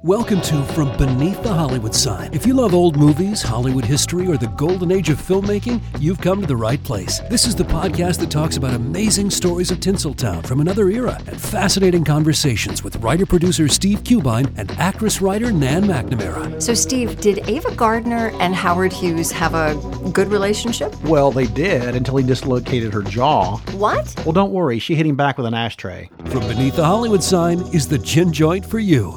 Welcome to From Beneath the Hollywood Sign. If you love old movies, Hollywood history, or the golden age of filmmaking, you've come to the right place. This is the podcast that talks about amazing stories of Tinseltown from another era and fascinating conversations with writer-producer Steve Cubine and actress-writer Nan McNamara. So, Steve, did Ava Gardner and Howard Hughes have a good relationship? Well, they did until he dislocated her jaw. What? Well, don't worry. She hit him back with an ashtray. From Beneath the Hollywood Sign is the gin joint for you.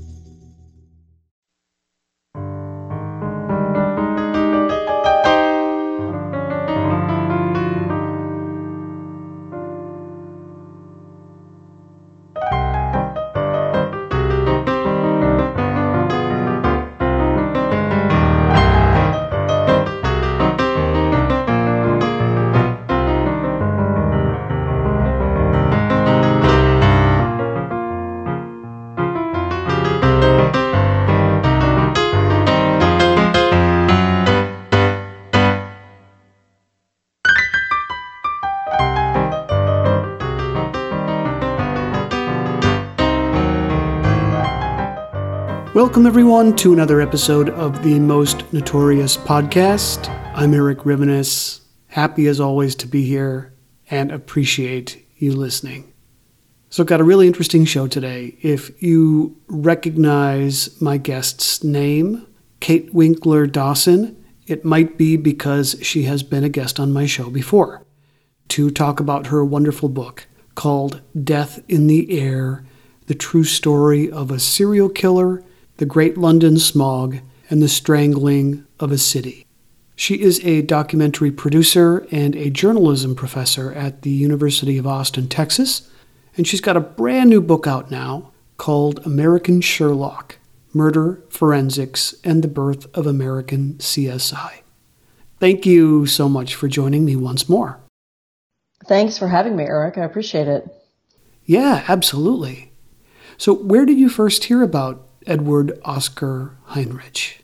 Welcome, everyone, to another episode of the Most Notorious Podcast. I'm Eric Rivenes, happy as always to be here and appreciate you listening. So I've got a really interesting show today. If you recognize my guest's name, Kate Winkler Dawson, it might be because she has been a guest on my show before to talk about her wonderful book called Death in the Air, the true story of a serial killer, the Great London Smog, and the Strangling of a City. She is a documentary producer and a journalism professor at the University of Austin, Texas, and she's got a brand new book out now called American Sherlock: Murder, Forensics, and the Birth of American CSI. Thank you so much for joining me once more. Thanks for having me, Eric. I appreciate it. Yeah, absolutely. So where did you first hear about Edward Oscar Heinrich?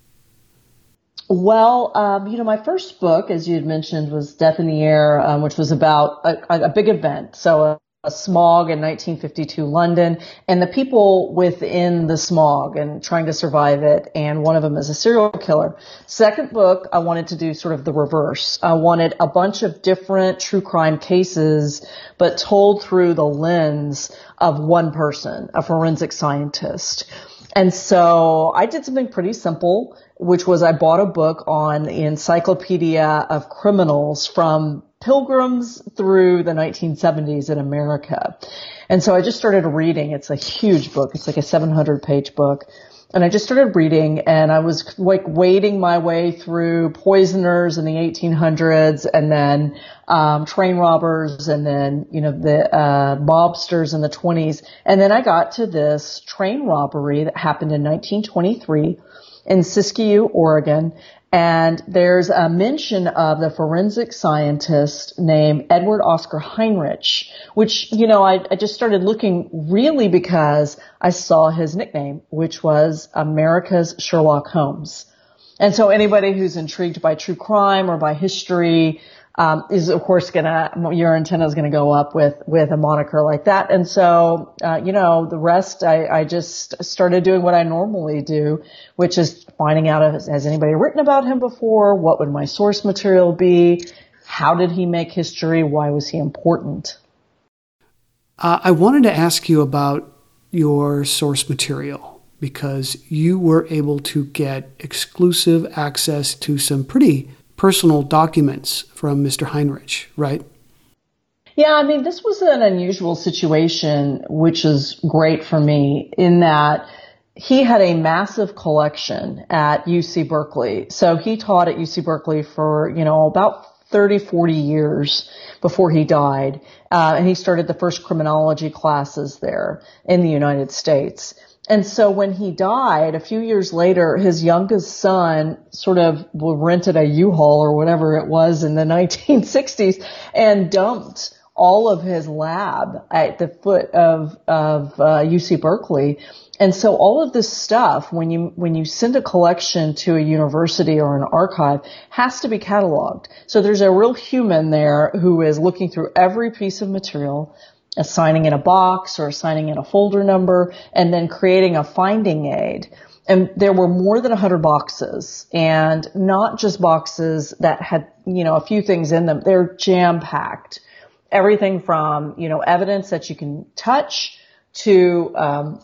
Well, my first book, as you had mentioned, was Death in the Air, which was about a big event. So a smog in 1952 London and the people within the smog and trying to survive it. And one of them is a serial killer. Second book, I wanted to do sort of the reverse. I wanted a bunch of different true crime cases, but told through the lens of one person, a forensic scientist. And so I did something pretty simple, which was I bought a book on the Encyclopedia of Criminals from Pilgrims through the 1970s in America. And so I just started reading. It's a huge book. It's like a 700-page book. And I just started reading, and I was like wading my way through poisoners in the 1800s, and then train robbers, and then the mobsters in the 20s, and then I got to this train robbery that happened in 1923 in Siskiyou, Oregon. And there's a mention of the forensic scientist named Edward Oscar Heinrich, which, I just started looking really because I saw his nickname, which was America's Sherlock Holmes. And so anybody who's intrigued by true crime or by history, is of course your antenna is gonna go up with a moniker like that. And so, the rest, I just started doing what I normally do, which is finding out, has anybody written about him before? What would my source material be? How did he make history? Why was he important? I wanted to ask you about your source material because you were able to get exclusive access to some pretty personal documents from Mr. Heinrich, right? Yeah, this was an unusual situation, which is great for me in that he had a massive collection at UC Berkeley. So he taught at UC Berkeley for, about 30, 40 years before he died. And he started the first criminology classes there in the United States. And so when he died, a few years later, his youngest son sort of rented a U-Haul or whatever it was in the 1960s and dumped all of his lab at the foot of UC Berkeley. And so all of this stuff, when you send a collection to a university or an archive, has to be cataloged. So there's a real human there who is looking through every piece of material, assigning it a box or assigning it a folder number, and then creating a finding aid. And there were more than 100 boxes, and not just boxes that had, a few things in them. They're jam-packed. Everything from, evidence that you can touch to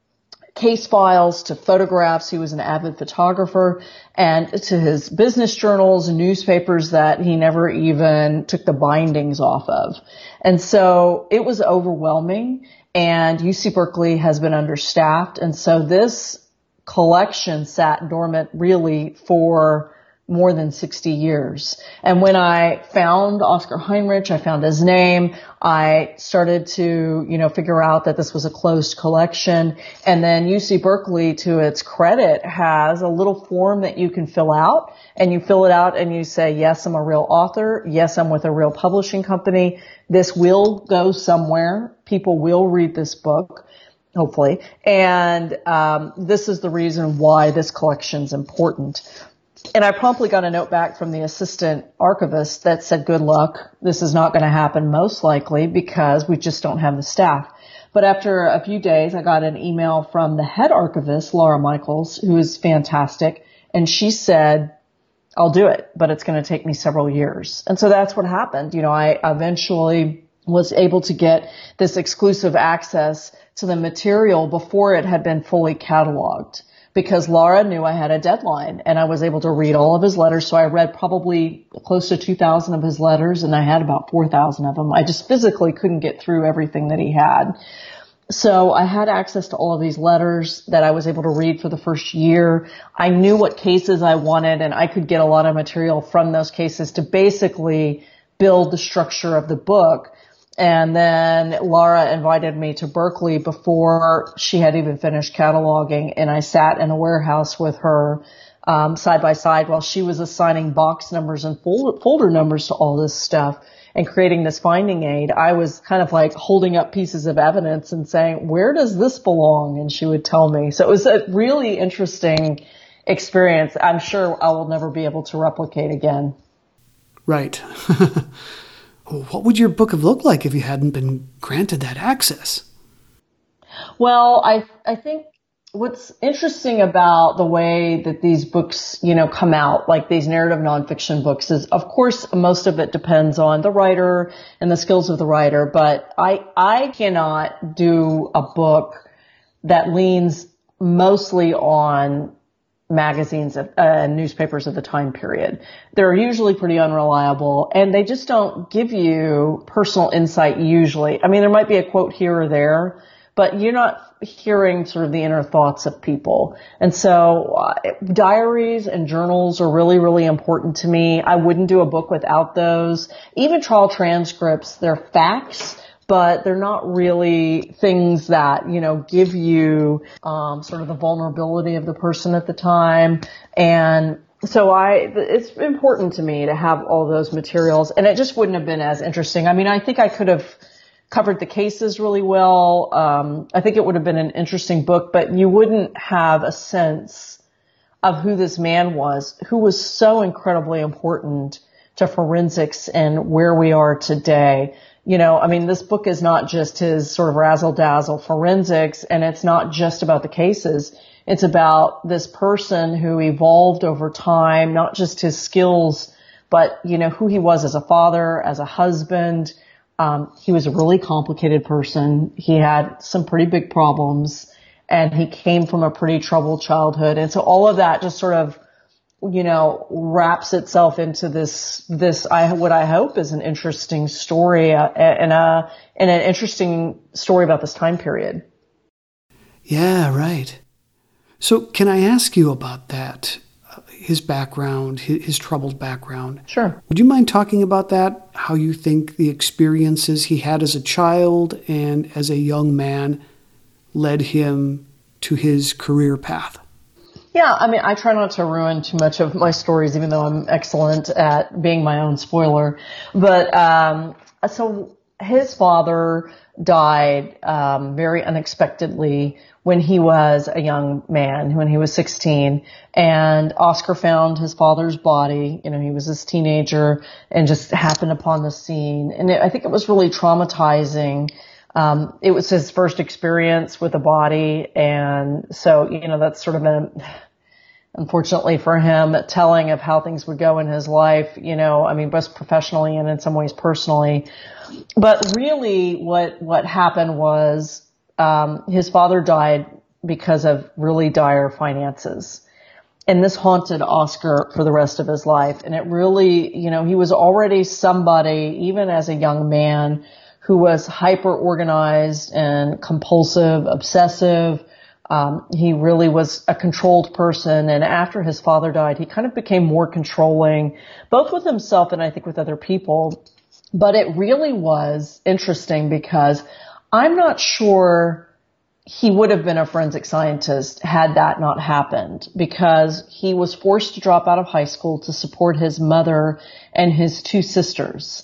case files to photographs. He was an avid photographer, and to his business journals and newspapers that he never even took the bindings off of. And so it was overwhelming, and UC Berkeley has been understaffed. And so this collection sat dormant really for more than 60 years. And when I found Oscar Heinrich, I found his name, I started to, figure out that this was a closed collection. And then UC Berkeley, to its credit, has a little form that you can fill out, and you fill it out and you say, yes, I'm a real author. Yes, I'm with a real publishing company. This will go somewhere. People will read this book, hopefully. And this is the reason why this collection's important. And I promptly got a note back from the assistant archivist that said, good luck. This is not going to happen most likely because we just don't have the staff. But after a few days, I got an email from the head archivist, Laura Michaels, who is fantastic. And she said, I'll do it, but it's going to take me several years. And so that's what happened. I eventually was able to get this exclusive access to the material before it had been fully cataloged, because Laura knew I had a deadline, and I was able to read all of his letters. So I read probably close to 2,000 of his letters, and I had about 4,000 of them. I just physically couldn't get through everything that he had. So I had access to all of these letters that I was able to read for the first year. I knew what cases I wanted, and I could get a lot of material from those cases to basically build the structure of the book. And then Laura invited me to Berkeley before she had even finished cataloging, and I sat in a warehouse with her side by side while she was assigning box numbers and folder numbers to all this stuff and creating this finding aid. I was kind of like holding up pieces of evidence and saying, where does this belong? And she would tell me. So it was a really interesting experience. I'm sure I will never be able to replicate again. Right. What would your book have looked like if you hadn't been granted that access? Well, I think what's interesting about the way that these books, come out, like these narrative nonfiction books, is, of course, most of it depends on the writer and the skills of the writer. But I cannot do a book that leans mostly on magazines and newspapers of the time period. They're usually pretty unreliable, and they just don't give you personal insight usually. I mean, there might be a quote here or there, but you're not hearing sort of the inner thoughts of people. And so diaries and journals are really, really important to me. I wouldn't do a book without those. Even trial transcripts, they're facts, but they're not really things that, give you sort of the vulnerability of the person at the time. And so it's important to me to have all those materials, and it just wouldn't have been as interesting. I mean, I think I could have covered the cases really well. I think it would have been an interesting book, but you wouldn't have a sense of who this man was, who was so incredibly important to forensics and where we are today. This book is not just his sort of razzle-dazzle forensics, and it's not just about the cases. It's about this person who evolved over time, not just his skills, but, who he was as a father, as a husband. He was a really complicated person. He had some pretty big problems, and he came from a pretty troubled childhood. And so all of that just sort of, wraps itself into this, what I hope is an interesting story, and an interesting story about this time period. Yeah, right. So can I ask you about that? His background, his troubled background. Sure. Would you mind talking about that? How you think the experiences he had as a child and as a young man led him to his career path? Yeah, I try not to ruin too much of my stories, even though I'm excellent at being my own spoiler. But so his father died very unexpectedly when he was a young man, when he was 16. And Oscar found his father's body. He was this teenager and just happened upon the scene. And I think it was really traumatizing It was his first experience with a body. And so, that's sort of been, unfortunately for him, telling of how things would go in his life, both professionally and in some ways personally. But really what happened was, his father died because of really dire finances. And this haunted Oscar for the rest of his life. And it really, he was already somebody, even as a young man, who was hyper organized and compulsive, obsessive. He really was a controlled person. And after his father died, he kind of became more controlling, both with himself and I think with other people. But it really was interesting because I'm not sure he would have been a forensic scientist had that not happened, because he was forced to drop out of high school to support his mother and his two sisters.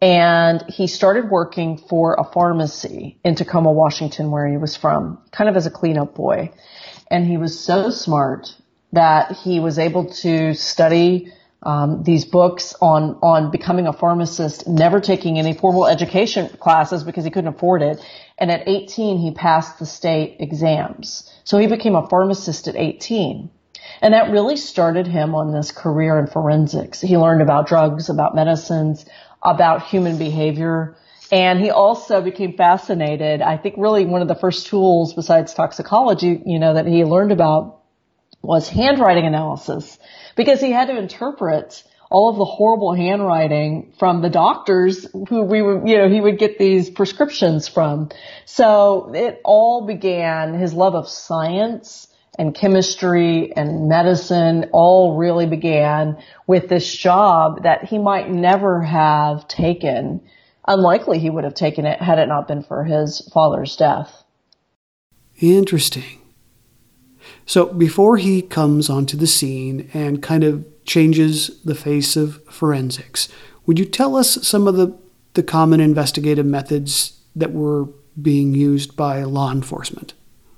And he started working for a pharmacy in Tacoma, Washington, where he was from, kind of as a cleanup boy. And he was so smart that he was able to study these books on becoming a pharmacist, never taking any formal education classes because he couldn't afford it. And at 18, he passed the state exams. So he became a pharmacist at 18. And that really started him on this career in forensics. He learned about drugs, about medicines, about human behavior. And he also became fascinated. I think really one of the first tools besides toxicology, that he learned about was handwriting analysis, because he had to interpret all of the horrible handwriting from the doctors who he would get these prescriptions from. So it all began, his love of science and chemistry and medicine all really began with this job that he might never have taken. Unlikely he would have taken it had it not been for his father's death. Interesting. So before he comes onto the scene and kind of changes the face of forensics, would you tell us some of the common investigative methods that were being used by law enforcement?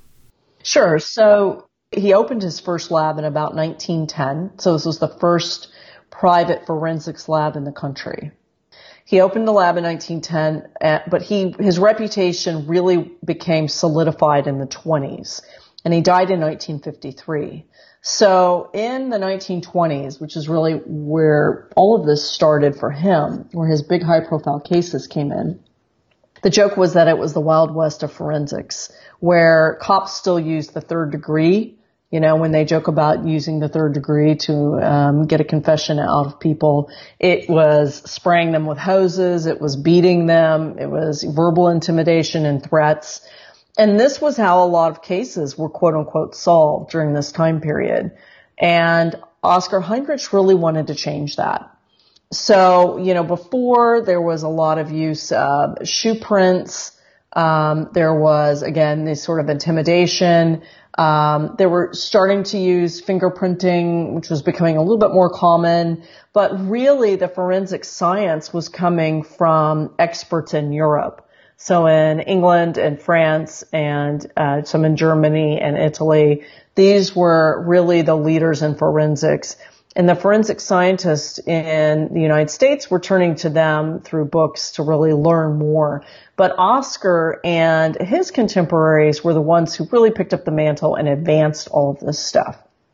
Sure. So he opened his first lab in about 1910. So this was the first private forensics lab in the country. He opened the lab in 1910, but his reputation really became solidified in the 20s. And he died in 1953. So in the 1920s, which is really where all of this started for him, where his big high-profile cases came in, the joke was that it was the Wild West of forensics, where cops still use the third degree. When they joke about using the third degree to get a confession out of people, it was spraying them with hoses, it was beating them, it was verbal intimidation and threats. And this was how a lot of cases were quote unquote solved during this time period. And Oscar Heinrich really wanted to change that. So, before there was a lot of use of shoe prints, there was, again, this sort of intimidation. They were starting to use fingerprinting, which was becoming a little bit more common. But really the forensic science was coming from experts in Europe. So in England and France and some in Germany and Italy, these were really the leaders in forensics. And the forensic scientists in the United States were turning to them through books to really learn more. But Oscar and his contemporaries were the ones who really picked up the mantle and advanced all of this stuff.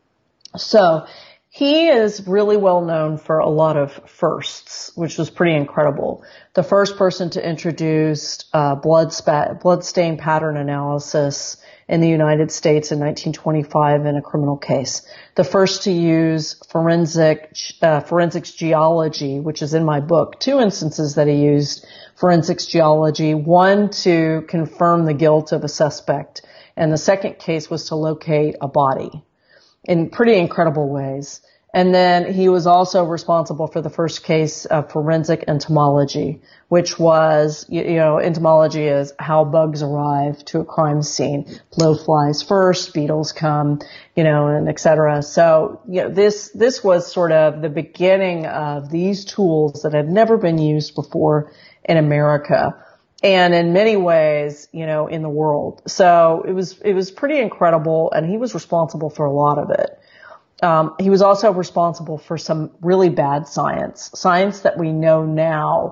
So he is really well known for a lot of firsts, which was pretty incredible. The first person to introduce blood stain pattern analysis in the United States in 1925 in a criminal case. The first to use forensics geology, which is in my book. 2 instances that he used forensics geology. One to confirm the guilt of a suspect, and the second case was to locate a body in pretty incredible ways. And then he was also responsible for the first case of forensic entomology, which was, entomology is how bugs arrive to a crime scene. Blowflies first, beetles come, and et cetera. So, this was sort of the beginning of these tools that had never been used before in America. And in many ways, in the world. So it was pretty incredible, and he was responsible for a lot of it. He was also responsible for some really bad science that we know now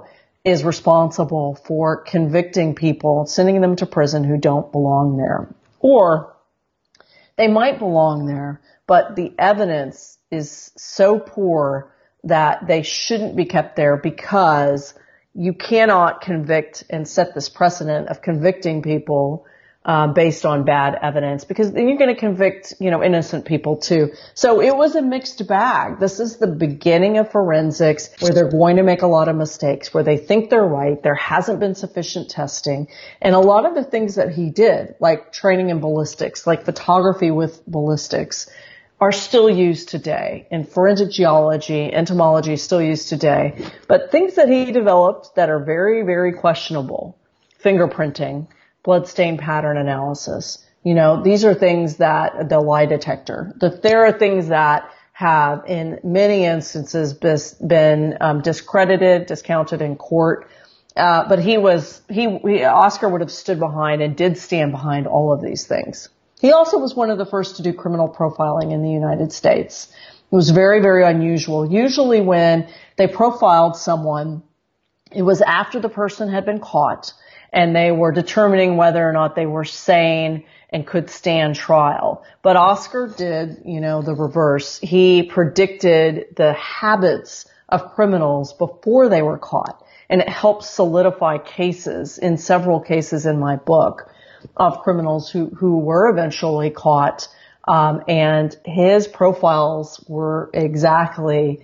is responsible for convicting people, sending them to prison who don't belong there. Or they might belong there, but the evidence is so poor that they shouldn't be kept there, because you cannot convict and set this precedent of convicting people based on bad evidence, because then you're going to convict, innocent people too. So it was a mixed bag. This is the beginning of forensics, where they're going to make a lot of mistakes, where they think they're right. There hasn't been sufficient testing. And a lot of the things that he did, like training in ballistics, like photography with ballistics, are still used today. In forensic geology, entomology is still used today. But things that he developed that are very, very questionable: fingerprinting, blood stain pattern analysis. These are things that the lie detector, there are things that have in many instances been discredited, discounted in court. But Oscar would have stood behind and did stand behind all of these things. He also was one of the first to do criminal profiling in the United States. It was very, very unusual. Usually when they profiled someone, it was after the person had been caught, and they were determining whether or not they were sane and could stand trial. But Oscar did, the reverse. He predicted the habits of criminals before they were caught, and it helped solidify cases, in several cases in my book, of criminals who were eventually caught. And his profiles were fit exactly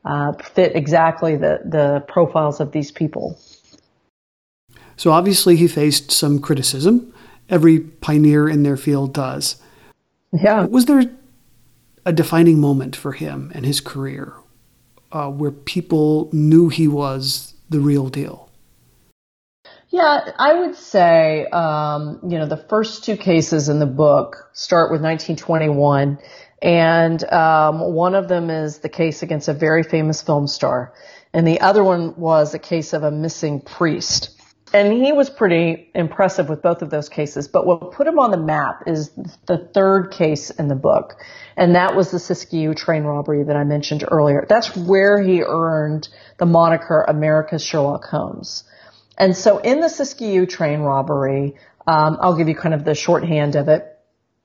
the profiles of these people. So obviously he faced some criticism. Every pioneer in their field does. Yeah. Was there a defining moment for him and his career where people knew he was the real deal? Yeah, I would say, the first two cases in the book start with 1921. And one of them is the case against a very famous film star. And the other one was a case of a missing priest. And he was pretty impressive with both of those cases. But what put him on the map is the third case in the book. And that was the Siskiyou train robbery that I mentioned earlier. That's where he earned the moniker America's Sherlock Holmes. And so in the Siskiyou train robbery, I'll give you kind of the shorthand of it.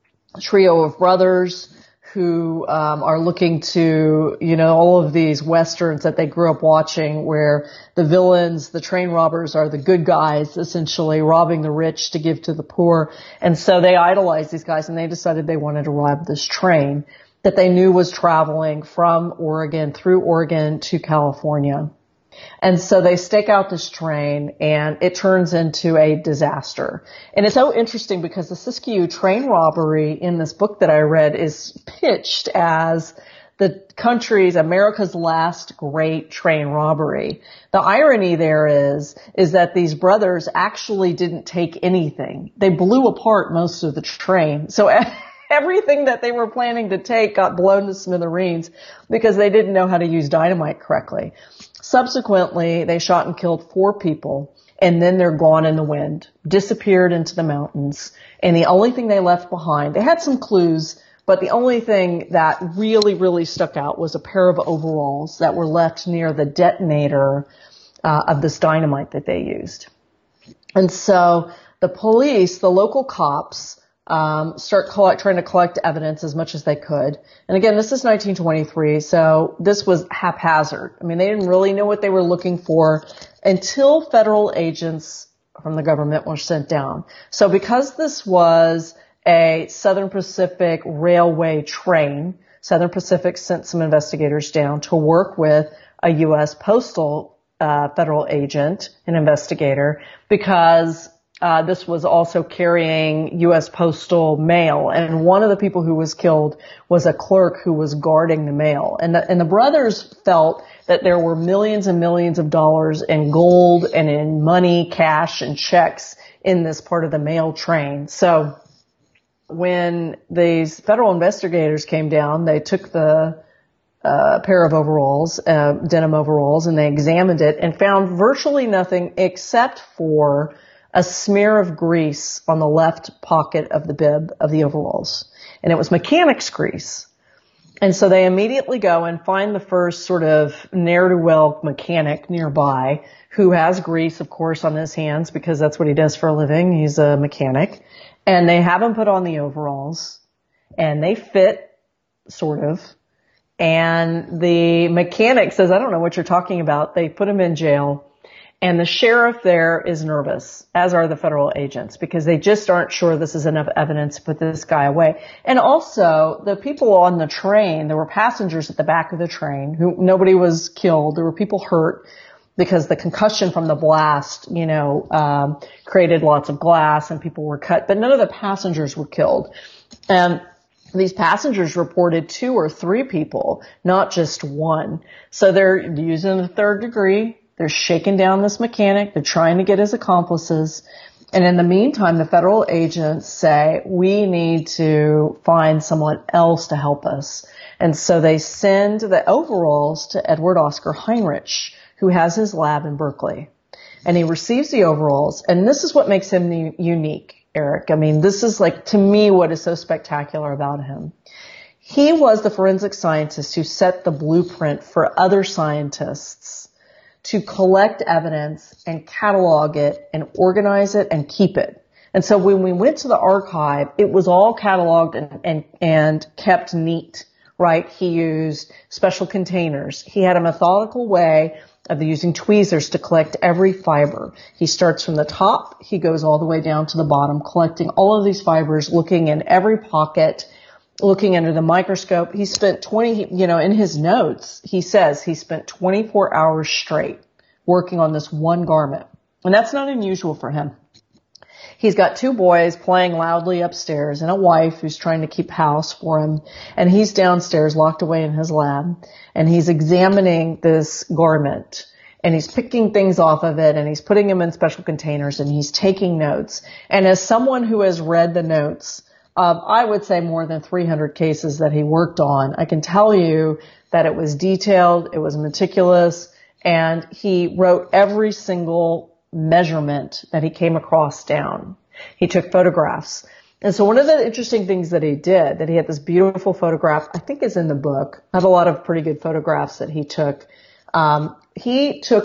A trio of brothers who are looking to, all of these westerns that they grew up watching, where the villains, the train robbers, are the good guys, essentially robbing the rich to give to the poor. And so they idolized these guys, and they decided they wanted to rob this train that they knew was traveling from Oregon, through Oregon to California. And so they stake out this train, and it turns into a disaster. And it's so interesting because the Siskiyou train robbery in this book that I read is pitched as the country's, America's last great train robbery. The irony there is that these brothers actually didn't take anything. They blew apart most of the train. So everything that they were planning to take got blown to smithereens because they didn't know how to use dynamite correctly. Subsequently, they shot and killed 4 people, and then they're gone in the wind, disappeared into the mountains. And the only thing they left behind, they had some clues, but the only thing that really, really stuck out was a pair of overalls that were left near the detonator of this dynamite that they used. And so the police, the local cops, start trying to collect evidence as much as they could. And again, this is 1923, so this was haphazard. I mean, they didn't really know what they were looking for until federal agents from the government were sent down. So because this was a Southern Pacific Railway train, Southern Pacific sent some investigators down to work with a U.S. postal federal agent, an investigator, because this was also carrying U.S. postal mail, and one of the people who was killed was a clerk who was guarding the mail. And the brothers felt that there were millions and millions of dollars in gold and in money, cash, and checks in this part of the mail train. So when these federal investigators came down, they took the pair of overalls, denim overalls, and they examined it and found virtually nothing except for a smear of grease on the left pocket of the bib of the overalls. And it was mechanics grease. And so they immediately go and find the first sort of ne'er-do-well mechanic nearby who has grease, of course, on his hands because that's what he does for a living. He's a mechanic. And they have him put on the overalls and they fit, sort of. And the mechanic says, I don't know what you're talking about. They put him in jail. And the sheriff there is nervous, as are the federal agents, because they just aren't sure this is enough evidence to put this guy away. And also, the people on the train, there were passengers at the back of the train who nobody was killed. There were people hurt because the concussion from the blast, created lots of glass and people were cut, but none of the passengers were killed. And these passengers reported 2 or 3 people, not just one. So they're using the third degree. They're shaking down this mechanic. They're trying to get his accomplices. And in the meantime, the federal agents say, we need to find someone else to help us. And so they send the overalls to Edward Oscar Heinrich, who has his lab in Berkeley. And he receives the overalls. And this is what makes him unique, Eric. I mean, this is to me, what is so spectacular about him. He was the forensic scientist who set the blueprint for other scientists to collect evidence and catalog it and organize it and keep it. And so when we went to the archive, it was all cataloged and kept neat, right? He used special containers. He had a methodical way of using tweezers to collect every fiber. He starts from the top. He goes all the way down to the bottom, collecting all of these fibers, looking in every pocket, looking under the microscope. He spent in his notes, he says he spent 24 hours straight working on this one garment. And that's not unusual for him. He's got 2 boys playing loudly upstairs and a wife who's trying to keep house for him. And he's downstairs locked away in his lab and he's examining this garment and he's picking things off of it and he's putting them in special containers and he's taking notes. And as someone who has read the notes, I would say more than 300 cases that he worked on, I can tell you that it was detailed, it was meticulous, and he wrote every single measurement that he came across down. He took photographs. And so one of the interesting things that he did, that he had this beautiful photograph, I think is in the book. I have a lot of pretty good photographs that he took. He took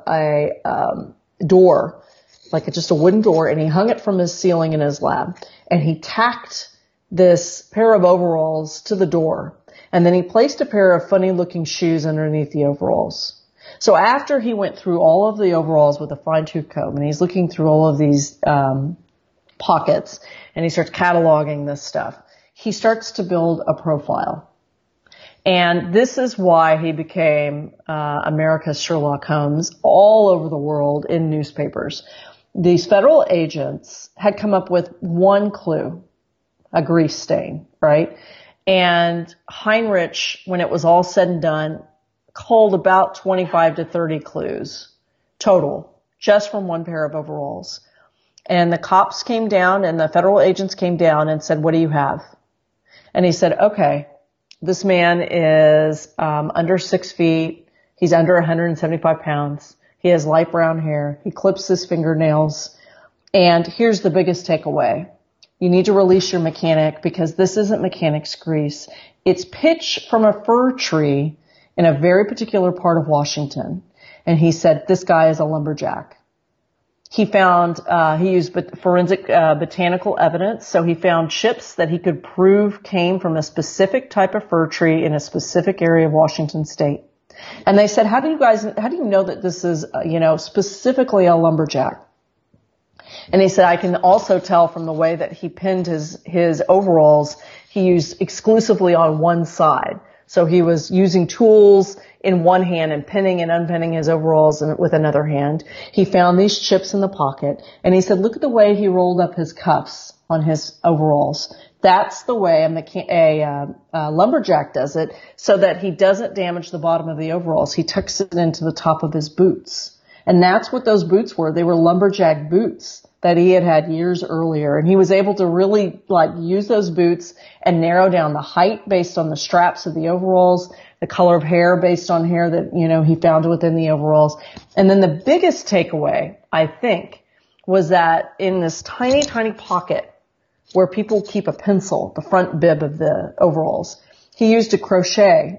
a door, just a wooden door, and he hung it from his ceiling in his lab. And he tacked this pair of overalls to the door. And then he placed a pair of funny looking shoes underneath the overalls. So after he went through all of the overalls with a fine-tooth comb and he's looking through all of these pockets and he starts cataloging this stuff, he starts to build a profile. And this is why he became America's Sherlock Holmes all over the world in newspapers. These federal agents had come up with one clue, a grease stain, right? And Heinrich, when it was all said and done, culled about 25 to 30 clues total, just from one pair of overalls. And the cops came down and the federal agents came down and said, what do you have? And he said, okay, this man is under 6 feet. He's under 175 pounds. He has light brown hair. He clips his fingernails. And here's the biggest takeaway. You need to release your mechanic because this isn't mechanic's grease. It's pitch from a fir tree in a very particular part of Washington. And he said, this guy is a lumberjack. He found, he used forensic botanical evidence. So he found chips that he could prove came from a specific type of fir tree in a specific area of Washington state. And they said, how do you know that this is, specifically a lumberjack? And he said, I can also tell from the way that he pinned his overalls, he used exclusively on one side. So he was using tools in one hand and pinning and unpinning his overalls with another hand. He found these chips in the pocket and he said, look at the way he rolled up his cuffs on his overalls. That's the way a lumberjack does it so that he doesn't damage the bottom of the overalls. He tucks it into the top of his boots. And that's what those boots were. They were lumberjack boots that he had years earlier. And he was able to really use those boots and narrow down the height based on the straps of the overalls, the color of hair based on hair that, he found within the overalls. And then the biggest takeaway, I think, was that in this tiny, tiny pocket where people keep a pencil, the front bib of the overalls, he used a crochet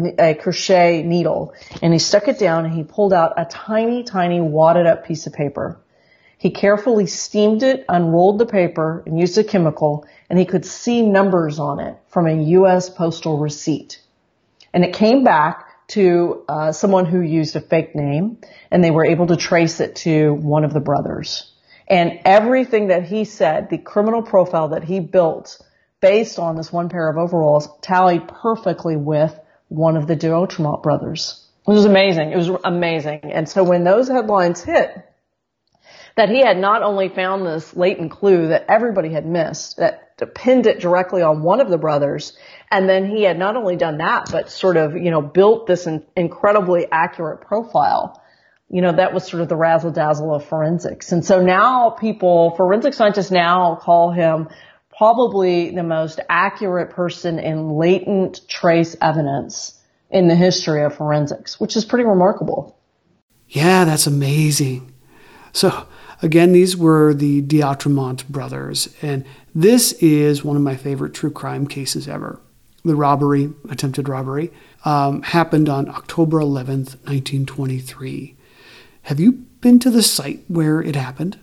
needle, and he stuck it down and he pulled out a tiny, tiny wadded up piece of paper. He carefully steamed it, unrolled the paper, and used a chemical, and he could see numbers on it from a U.S. postal receipt. And it came back to someone who used a fake name, and they were able to trace it to one of the brothers. And everything that he said, the criminal profile that he built based on this one pair of overalls, tallied perfectly with one of the D'Outremont brothers. It was amazing. It was amazing. And so when those headlines hit, that he had not only found this latent clue that everybody had missed, that pinned it directly on one of the brothers, and then he had not only done that, but sort of, built this incredibly accurate profile. That was sort of the razzle dazzle of forensics. And so now forensic scientists now call him probably the most accurate person in latent trace evidence in the history of forensics, which is pretty remarkable. Yeah, that's amazing. So again, these were the D'Outremont brothers, and this is one of my favorite true crime cases ever. The attempted robbery, happened on October 11th, 1923. Have you been to the site where it happened?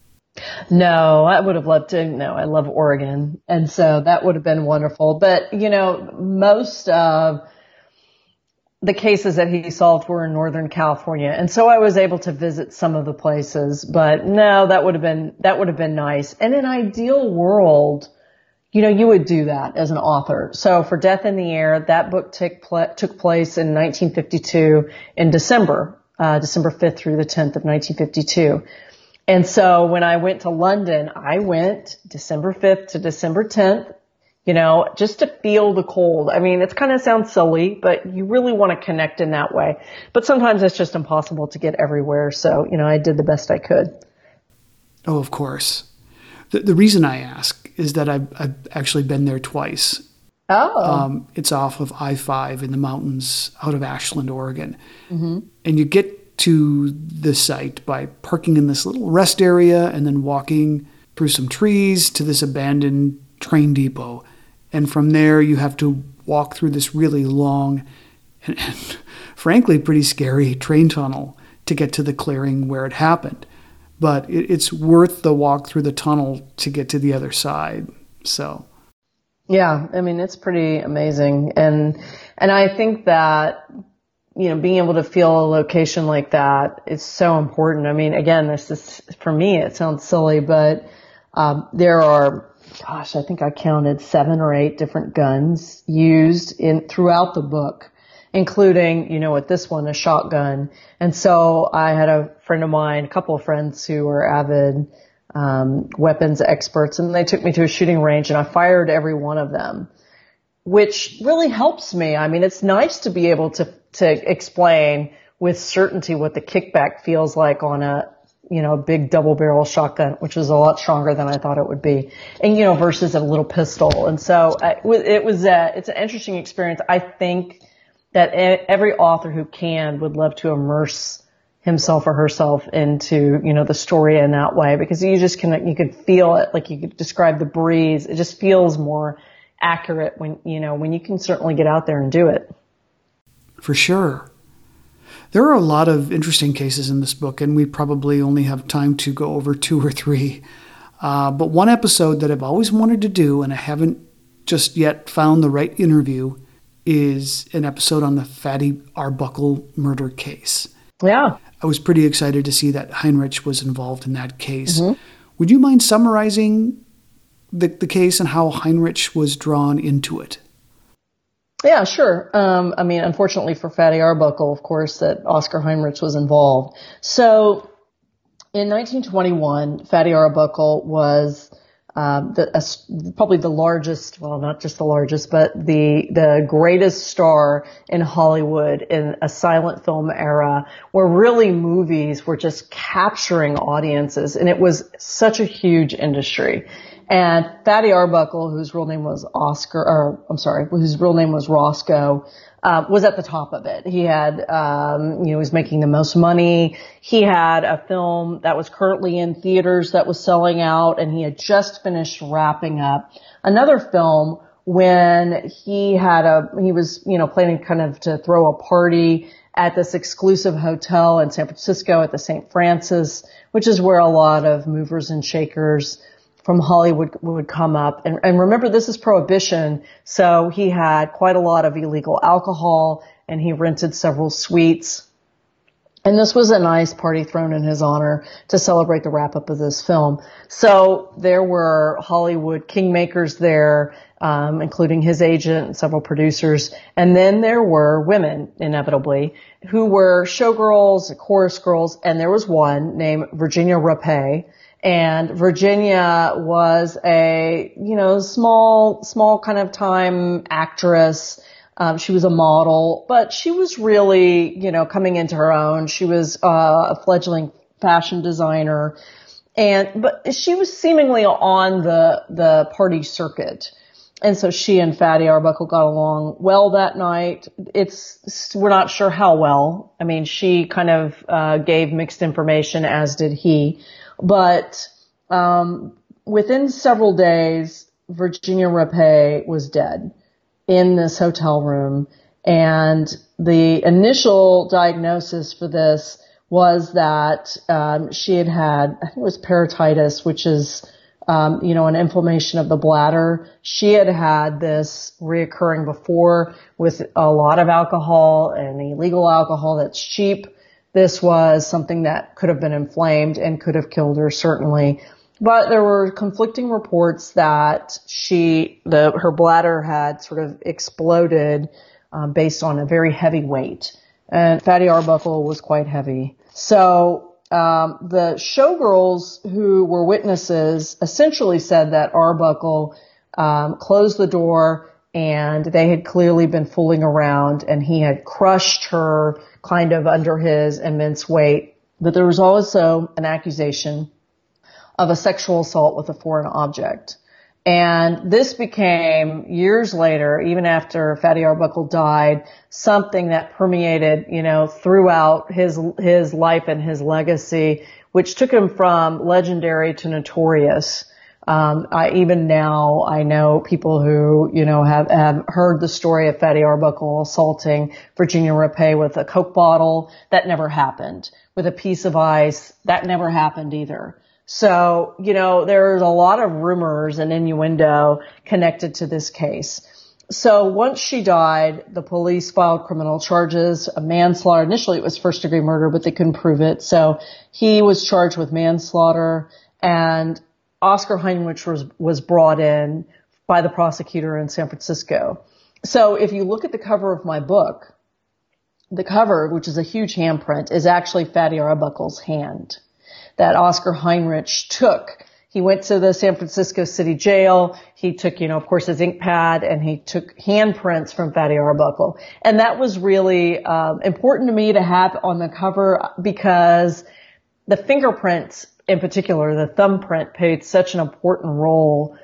No, I would have loved to. No, I love Oregon. And so that would have been wonderful. But, most of the cases that he solved were in Northern California. And so I was able to visit some of the places, but no, that would have been nice. And in an ideal world, you would do that as an author. So for Death in the Air, that book took place in 1952 in December 5th through the 10th of 1952. And so when I went to London, I went December 5th to December 10th, just to feel the cold. I mean, it kind of sounds silly, but you really want to connect in that way. But sometimes it's just impossible to get everywhere. So, I did the best I could. Oh, of course. The reason I ask is that I've actually been there twice. Oh. It's off of I-5 in the mountains out of Ashland, Oregon. Mm-hmm. And you get to the site by parking in this little rest area and then walking through some trees to this abandoned train depot. And from there, you have to walk through this really long and frankly, pretty scary train tunnel to get to the clearing where it happened. But it's worth the walk through the tunnel to get to the other side. So, yeah, I mean, it's pretty amazing. And I think that, being able to feel a location like that is so important. I mean, again, this is, for me, it sounds silly, but there are, I think I counted 7 or 8 different guns used throughout the book, including, with this one, a shotgun. And so I had a couple of friends who were avid weapons experts, and they took me to a shooting range, and I fired every one of them, which really helps me. I mean, it's nice to be able to explain with certainty what the kickback feels like on a big double barrel shotgun, which is a lot stronger than I thought it would be, and, versus a little pistol. And so it's an interesting experience. I think that every author who would love to immerse himself or herself into, the story in that way, because you could feel it, like you could describe the breeze. It just feels more accurate when you can certainly get out there and do it. For sure. There are a lot of interesting cases in this book, and we probably only have time to go over 2 or 3. But one episode that I've always wanted to do, and I haven't just yet found the right interview, is an episode on the Fatty Arbuckle murder case. Yeah. I was pretty excited to see that Heinrich was involved in that case. Mm-hmm. Would you mind summarizing the case and how Heinrich was drawn into it? Yeah, sure. Unfortunately for Fatty Arbuckle, of course, that Oscar Heinrich was involved. So in 1921, Fatty Arbuckle was probably the largest, well, not just the largest, but the greatest star in Hollywood in a silent film era where really movies were just capturing audiences, and it was such a huge industry. And Fatty Arbuckle, whose real name was Roscoe, was at the top of it. He had, was making the most money. He had a film that was currently in theaters that was selling out, and he had just finished wrapping up another film when he was, planning kind of to throw a party at this exclusive hotel in San Francisco at the St. Francis, which is where a lot of movers and shakers from Hollywood would come up. And remember, this is Prohibition, so he had quite a lot of illegal alcohol, and he rented several suites. And this was a nice party thrown in his honor to celebrate the wrap-up of this film. So there were Hollywood kingmakers there, including his agent and several producers. And then there were women, inevitably, who were showgirls, chorus girls, and there was one named Virginia Rappe. And Virginia was a, small kind of time actress. She was a model, but she was really, coming into her own. She was a fledgling fashion designer, but she was seemingly on the party circuit. And so she and Fatty Arbuckle got along well that night. We're not sure how well. I mean, she kind of gave mixed information, as did he. But within several days, Virginia Rappe was dead in this hotel room. And the initial diagnosis for this was that she had, I think it was parotitis, which is, an inflammation of the bladder. She had this reoccurring before with a lot of alcohol and illegal alcohol that's cheap. This was something that could have been inflamed and could have killed her, certainly. But there were conflicting reports that her bladder had sort of exploded based on a very heavy weight. And Fatty Arbuckle was quite heavy. So the showgirls who were witnesses essentially said that Arbuckle closed the door and they had clearly been fooling around and he had crushed her kind of under his immense weight. But there was also an accusation of a sexual assault with a foreign object. And this became, years later, even after Fatty Arbuckle died, something that permeated, throughout his life and his legacy, which took him from legendary to notorious. Even now, I know people who, have heard the story of Fatty Arbuckle assaulting Virginia Rappe with a Coke bottle. That never happened. With a piece of ice, that never happened either. So, there's a lot of rumors and innuendo connected to this case. So once she died, the police filed criminal charges, a manslaughter. Initially, it was first-degree murder, but they couldn't prove it. So he was charged with manslaughter, and Oscar Heinrich was brought in by the prosecutor in San Francisco. So if you look at the cover of my book, the cover, which is a huge handprint, is actually Fatty Arbuckle's hand that Oscar Heinrich took. He went to the San Francisco City Jail. He took, of course, his ink pad, and he took handprints from Fatty Arbuckle. And that was really important to me to have on the cover because the fingerprints, in particular, the thumbprint, played such an important role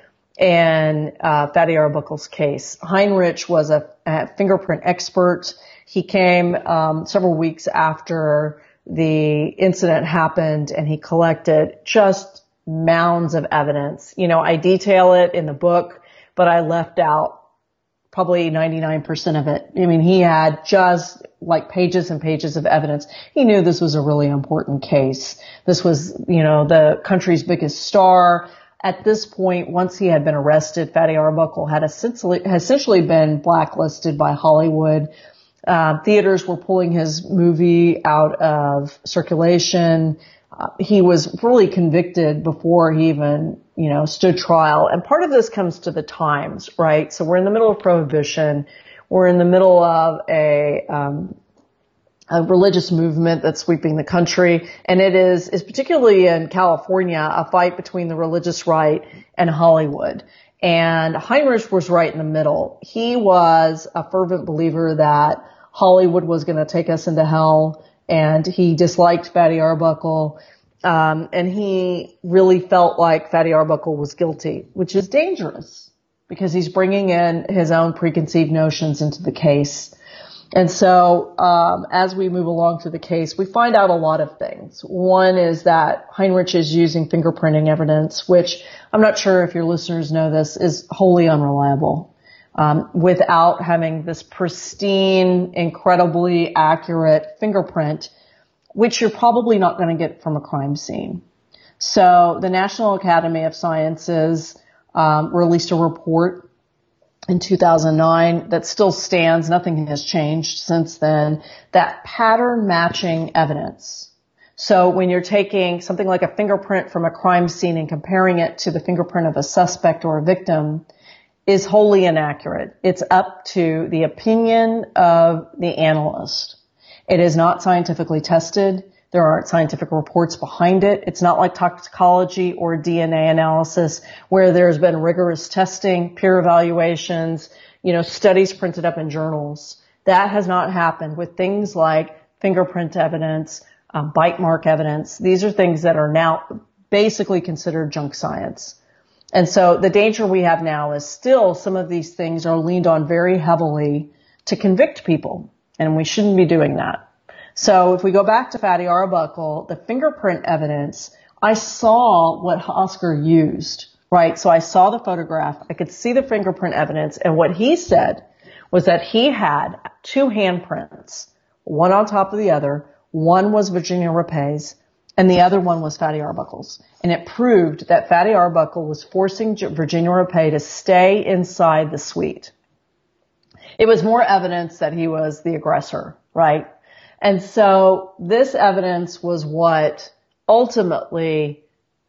in Fatty Arbuckle's case. Heinrich was a fingerprint expert. He came several weeks after the incident happened, and he collected just mounds of evidence. I detail it in the book, but I left out probably 99% of it. I mean, he had just like pages and pages of evidence. He knew this was a really important case. This was, the country's biggest star. At this point, once he had been arrested, Fatty Arbuckle had essentially been blacklisted by Hollywood. Theaters were pulling his movie out of circulation. He was really convicted before he even, stood trial. And part of this comes to the times, right? So we're in the middle of Prohibition. We're in the middle of a religious movement that's sweeping the country. And it is particularly in California, a fight between the religious right and Hollywood. And Heinrich was right in the middle. He was a fervent believer that Hollywood was going to take us into hell, and he disliked Fatty Arbuckle, and he really felt like Fatty Arbuckle was guilty, which is dangerous because he's bringing in his own preconceived notions into the case. And so as we move along through the case, we find out a lot of things. One is that Heinrich is using fingerprinting evidence, which I'm not sure if your listeners know this, is wholly unreliable. without having this pristine, incredibly accurate fingerprint, which you're probably not going to get from a crime scene. So the National Academy of Sciences released a report in 2009 that still stands. Nothing has changed since then. That pattern matching evidence. So when you're taking something like a fingerprint from a crime scene and comparing it to the fingerprint of a suspect or a victim is wholly inaccurate. It's up to the opinion of the analyst. It is not scientifically tested. There aren't scientific reports behind it. It's not like toxicology or DNA analysis where there's been rigorous testing, peer evaluations, studies printed up in journals. That has not happened with things like fingerprint evidence, bite mark evidence. These are things that are now basically considered junk science. And so the danger we have now is still some of these things are leaned on very heavily to convict people, and we shouldn't be doing that. So if we go back to Fatty Arbuckle, the fingerprint evidence, I saw what Oscar used, right? So I saw the photograph. I could see the fingerprint evidence. And what he said was that he had two handprints, one on top of the other. One was Virginia Rapay's and the other one was Fatty Arbuckle's. And it proved that Fatty Arbuckle was forcing Virginia Rapay to stay inside the suite. It was more evidence that he was the aggressor, right? And so this evidence was what ultimately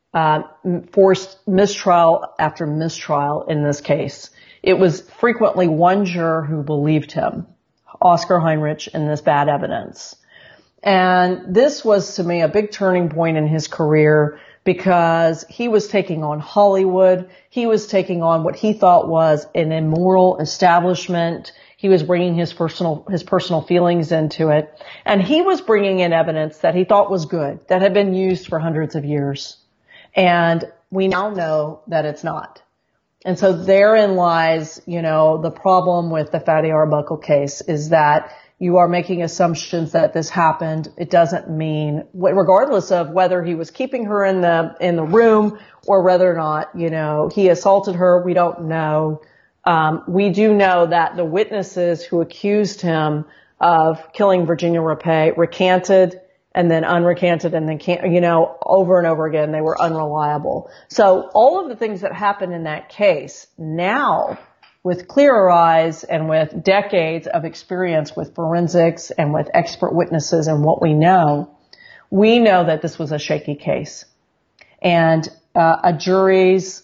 forced mistrial after mistrial in this case. It was frequently one juror who believed him, Oscar Heinrich, in this bad evidence. And this was, to me, a big turning point in his career because he was taking on Hollywood. He was taking on what he thought was an immoral establishment. He was bringing his personal feelings into it. And he was bringing in evidence that he thought was good, that had been used for hundreds of years. And we now know that it's not. And so therein lies, the problem with the Fatty Arbuckle case is that you are making assumptions that this happened. It doesn't mean, regardless of whether he was keeping her in the room or whether or not, he assaulted her, we don't know. We do know that the witnesses who accused him of killing Virginia Rapay recanted and then unrecanted and then over and over again, they were unreliable. So all of the things that happened in that case now, with clearer eyes and with decades of experience with forensics and with expert witnesses and what we know that this was a shaky case. And a jury's,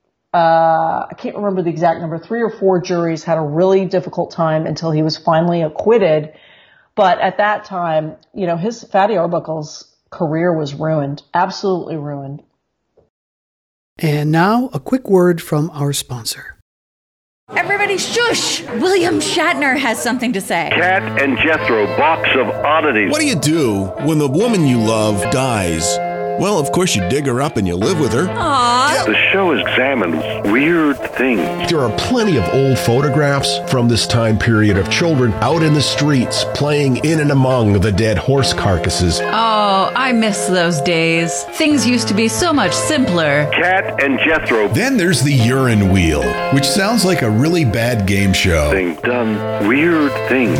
I can't remember the exact number, 3 or 4 juries had a really difficult time until he was finally acquitted. But at that time, his Fatty Arbuckle's career was ruined, absolutely ruined. And now a quick word from our sponsor. Everybody shush! William Shatner has something to say. Cat and Jethro, box of oddities. What do you do when the woman you love dies? Well, of course you dig her up and you live with her. Aww. The show examines weird things. There are plenty of old photographs from this time period of children out in the streets playing in and among the dead horse carcasses. Oh, I miss those days. Things used to be so much simpler. Cat and Jethro. Then there's the urine wheel, which sounds like a really bad game show. Thing done weird things.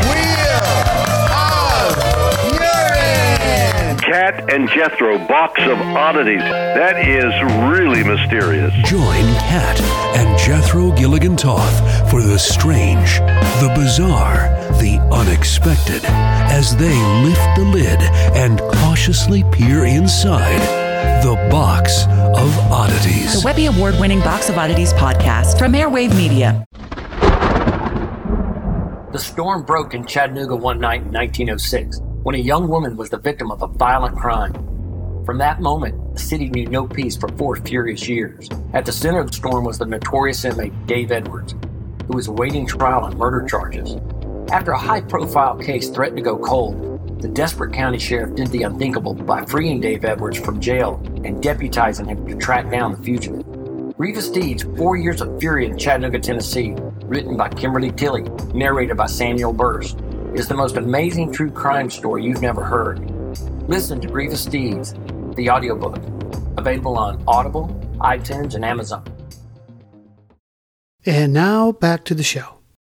Cat and Jethro, box of oddities. That is really mysterious. Join Cat and Jethro Gilligan Toth for the strange, the bizarre, the unexpected, as they lift the lid and cautiously peer inside the Box of Oddities. The Webby Award-winning Box of Oddities podcast from Airwave Media. The storm broke in Chattanooga one night in 1906. When a young woman was the victim of a violent crime. From that moment, the city knew no peace for 4 furious years. At the center of the storm was the notorious inmate Dave Edwards, who was awaiting trial on murder charges. After a high-profile case threatened to go cold, the desperate county sheriff did the unthinkable by freeing Dave Edwards from jail and deputizing him to track down the fugitive. Grievous Deeds, 4 Years of Fury in Chattanooga, Tennessee, written by Kimberly Tilley, narrated by Samuel Burst, is the most amazing true crime story you've never heard. Listen to Grievous Deeds, the audiobook, available on Audible, iTunes, and Amazon. And now back to the show.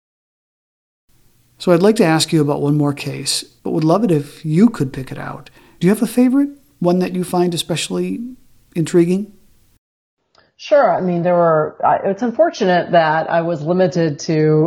So I'd like to ask you about one more case, but would love it if you could pick it out. Do you have a favorite? One that you find especially intriguing? Sure. I mean, it's unfortunate that I was limited to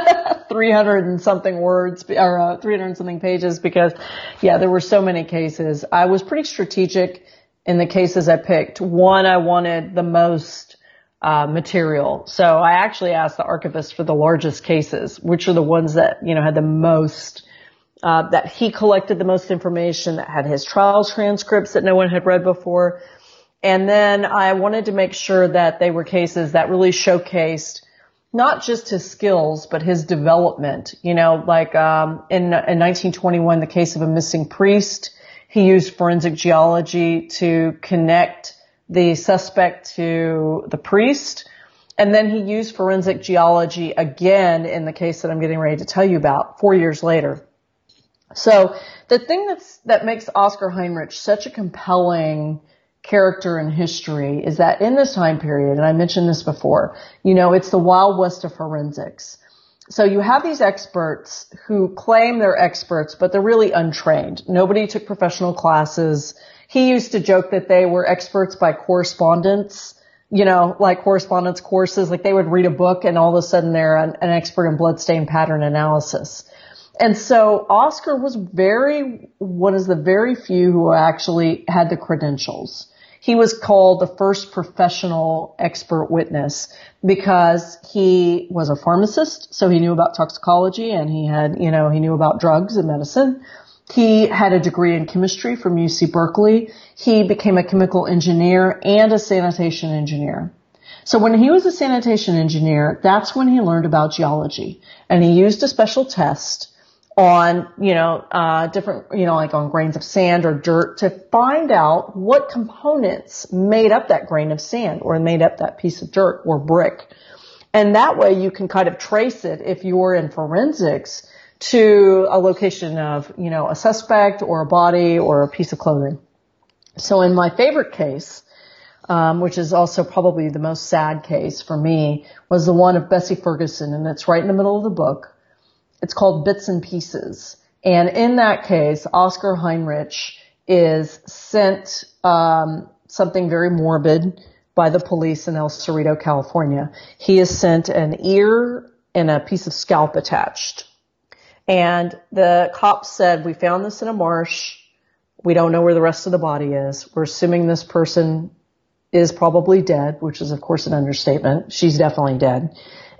300 and something words or 300 and something pages because, there were so many cases. I was pretty strategic in the cases I picked. One, I wanted the most material. So I actually asked the archivist for the largest cases, which are the ones that, had the most, that he collected the most information, that had his trial transcripts that no one had read before. And then I wanted to make sure that they were cases that really showcased not just his skills, but his development. Like in 1921, the case of a missing priest, he used forensic geology to connect the suspect to the priest. And then he used forensic geology again in the case that I'm getting ready to tell you about 4 years later. So the thing that makes Oscar Heinrich such a compelling character in history is that in this time period, and I mentioned this before, it's the Wild West of forensics. So you have these experts who claim they're experts, but they're really untrained. Nobody took professional classes. He used to joke that they were experts by correspondence, like correspondence courses, like they would read a book and all of a sudden they're an expert in bloodstain pattern analysis. And so Oscar was one of the very few who actually had the credentials. He was called the first professional expert witness because he was a pharmacist, so he knew about toxicology and he knew about drugs and medicine. He had a degree in chemistry from UC Berkeley. He became a chemical engineer and a sanitation engineer. So when he was a sanitation engineer, that's when he learned about geology. And he used a special test on, different, like on grains of sand or dirt to find out what components made up that grain of sand or made up that piece of dirt or brick. And that way you can kind of trace it if you're in forensics to a location of, a suspect or a body or a piece of clothing. So in my favorite case, which is also probably the most sad case for me, was the one of Bessie Ferguson, and it's right in the middle of the book. It's called Bits and Pieces. And in that case, Oscar Heinrich is sent something very morbid by the police in El Cerrito, California. He is sent an ear and a piece of scalp attached. And the cops said, we found this in a marsh. We don't know where the rest of the body is. We're assuming this person is probably dead, which is, of course, an understatement. She's definitely dead.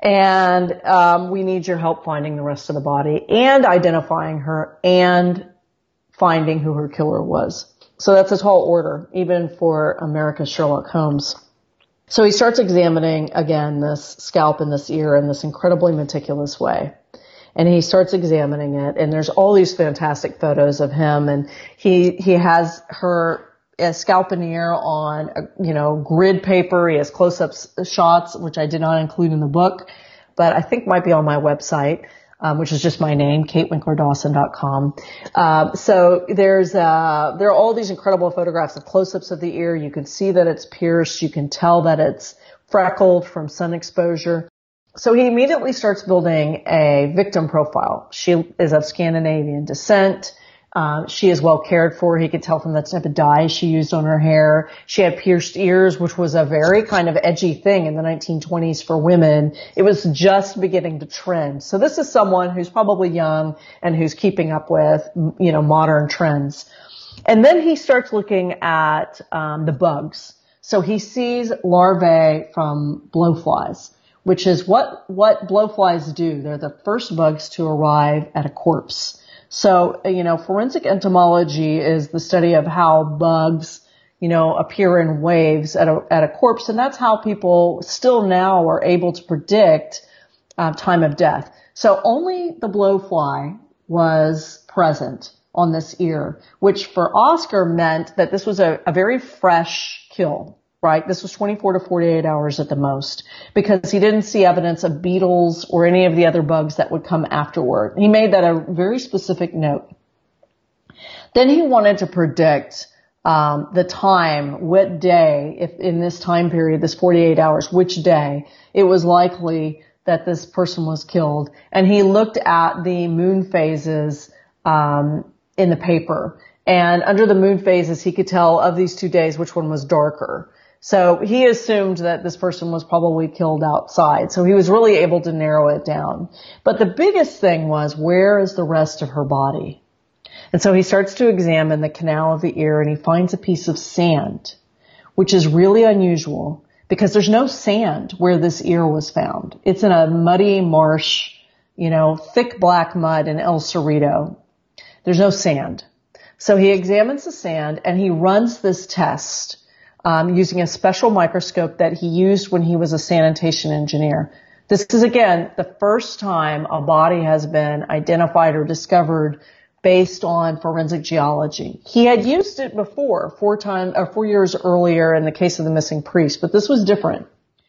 And we need your help finding the rest of the body and identifying her and finding who her killer was. So that's a tall order, even for America's Sherlock Holmes. So he starts examining, again, this scalp and this ear in this incredibly meticulous way. And he starts examining it, and there's all these fantastic photos of him, and he has her scalp and ear on, grid paper. He has close-ups shots, which I did not include in the book, but I think might be on my website, which is just my name, katewinkler-dawson.com. So there are all these incredible photographs of close-ups of the ear. You can see that it's pierced. You can tell that it's freckled from sun exposure. So he immediately starts building a victim profile. She is of Scandinavian descent. She is well cared for. He could tell from the type of dye she used on her hair. She had pierced ears, which was a very kind of edgy thing in the 1920s for women. It was just beginning to trend. So this is someone who's probably young and who's keeping up with, modern trends. And then he starts looking at the bugs. So he sees larvae from blowflies, which is what blowflies do. They're the first bugs to arrive at a corpse. So, forensic entomology is the study of how bugs, appear in waves at a corpse. And that's how people still now are able to predict time of death. So only the blowfly was present on this ear, which for Oscar meant that this was a very fresh kill. Right? This was 24 to 48 hours at the most because he didn't see evidence of beetles or any of the other bugs that would come afterward. He made that a very specific note. Then he wanted to predict the time, what day, if in this time period, this 48 hours, which day it was likely that this person was killed. And he looked at the moon phases in the paper. And under the moon phases, he could tell of these 2 days which one was darker. So he assumed that this person was probably killed outside. So he was really able to narrow it down. But the biggest thing was, where is the rest of her body? And so he starts to examine the canal of the ear, and he finds a piece of sand, which is really unusual because there's no sand where this ear was found. It's in a muddy marsh, thick black mud in El Cerrito. There's no sand. So he examines the sand and he runs this test using a special microscope that he used when he was a sanitation engineer. This is, again, the first time a body has been identified or discovered based on forensic geology. He had used it before, 4 years earlier in the case of the missing priest, but this was different.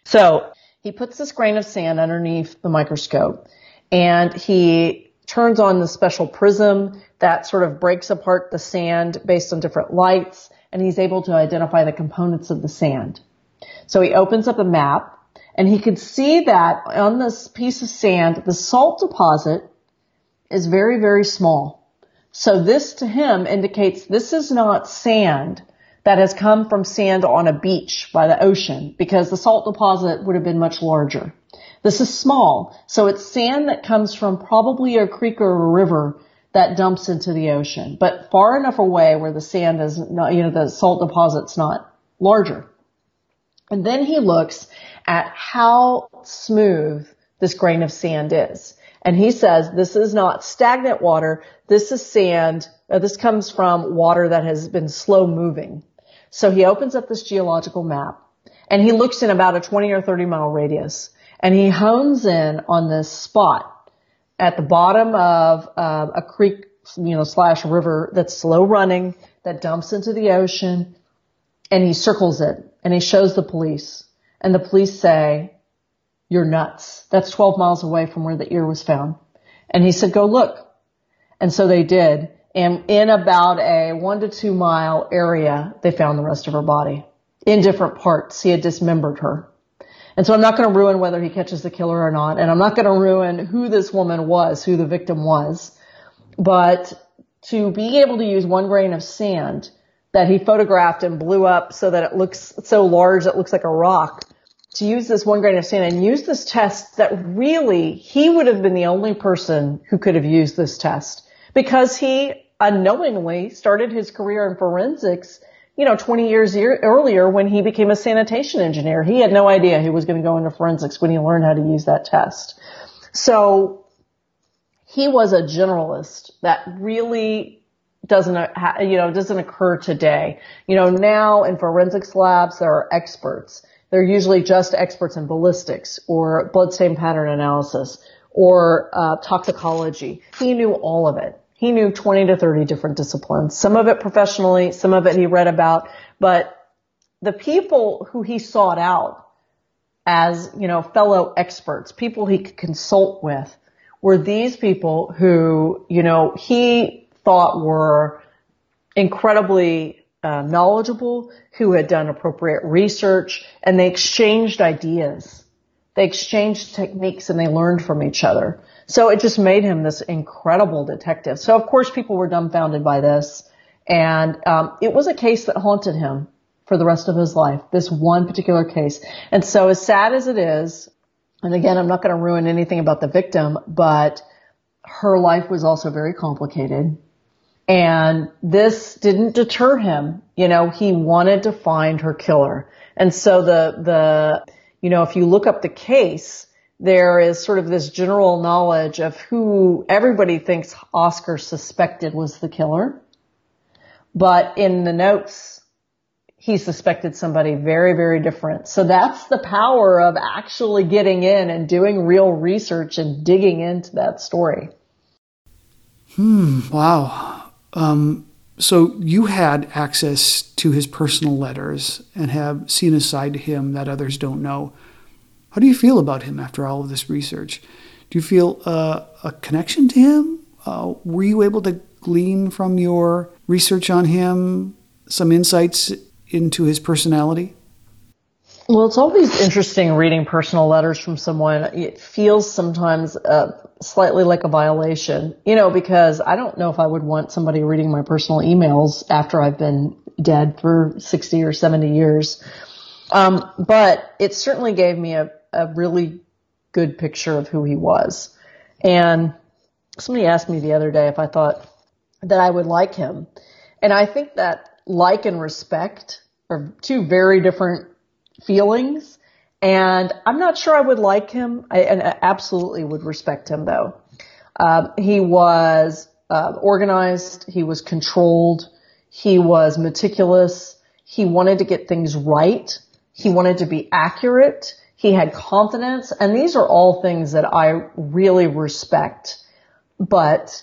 So he puts this grain of sand underneath the microscope, and he turns on the special prism that sort of breaks apart the sand based on different lights, and he's able to identify the components of the sand. So he opens up a map, and he could see that on this piece of sand, the salt deposit is very, very small. So this to him indicates this is not sand that has come from sand on a beach by the ocean, because the salt deposit would have been much larger. This is small. So it's sand that comes from probably a creek or a river that dumps into the ocean, but far enough away where the sand is not, the salt deposit's not larger. And then he looks at how smooth this grain of sand is. And he says, this is not stagnant water. This is sand. This comes from water that has been slow moving. So he opens up this geological map and he looks in about a 20 or 30 mile radius, and he hones in on this spot at the bottom of a creek, / river that's slow running, that dumps into the ocean, and he circles it and he shows the police, and the police say, "You're nuts. That's 12 miles away from where the ear was found." And he said, "Go look." And so they did. And in about a 1 to 2 mile area, they found the rest of her body in different parts. He had dismembered her. And so I'm not going to ruin whether he catches the killer or not. And I'm not going to ruin who this woman was, who the victim was. But to be able to use 1 grain of sand that he photographed and blew up so that it looks so large it looks like a rock, to use this 1 grain of sand and use this test that really he would have been the only person who could have used this test, because he unknowingly started his career in forensics, 20 years earlier when he became a sanitation engineer. He had no idea he was going to go into forensics when he learned how to use that test. So he was a generalist that really doesn't occur today. Now in forensics labs, there are experts. They're usually just experts in ballistics or bloodstain pattern analysis or toxicology. He knew all of it. He knew 20 to 30 different disciplines, some of it professionally, some of it he read about. But the people who he sought out as, fellow experts, people he could consult with, were these people who, he thought were incredibly knowledgeable, who had done appropriate research, and they exchanged ideas. They exchanged techniques and they learned from each other. So it just made him this incredible detective. So of course people were dumbfounded by this. And it was a case that haunted him for the rest of his life, this one particular case. And so as sad as it is, and again, I'm not going to ruin anything about the victim, but her life was also very complicated. And this didn't deter him. He wanted to find her killer. And so if you look up the case, there is sort of this general knowledge of who everybody thinks Oscar suspected was the killer. But in the notes, he suspected somebody very, very different. So that's the power of actually getting in and doing real research and digging into that story. Wow. So you had access to his personal letters and have seen a side to him that others don't know. How do you feel about him after all of this research? Do you feel a connection to him? Were you able to glean from your research on him some insights into his personality? Well, it's always interesting reading personal letters from someone. It feels sometimes slightly like a violation, because I don't know if I would want somebody reading my personal emails after I've been dead for 60 or 70 years. But it certainly gave me a really good picture of who he was. And somebody asked me the other day if I thought that I would like him. And I think that like and respect are two very different feelings. And I'm not sure I would like him. I absolutely would respect him, though. He was organized. He was controlled. He was meticulous. He wanted to get things right. He wanted to be accurate. He had confidence. And these are all things that I really respect. But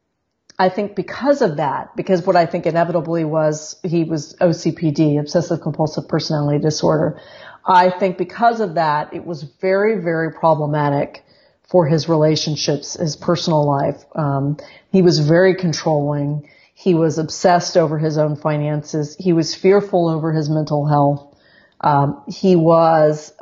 I think because of that, because what I think inevitably was he was OCPD, obsessive compulsive personality disorder. I think because of that, it was very, very problematic for his relationships, his personal life. He was very controlling. He was obsessed over his own finances. He was fearful over his mental health. He was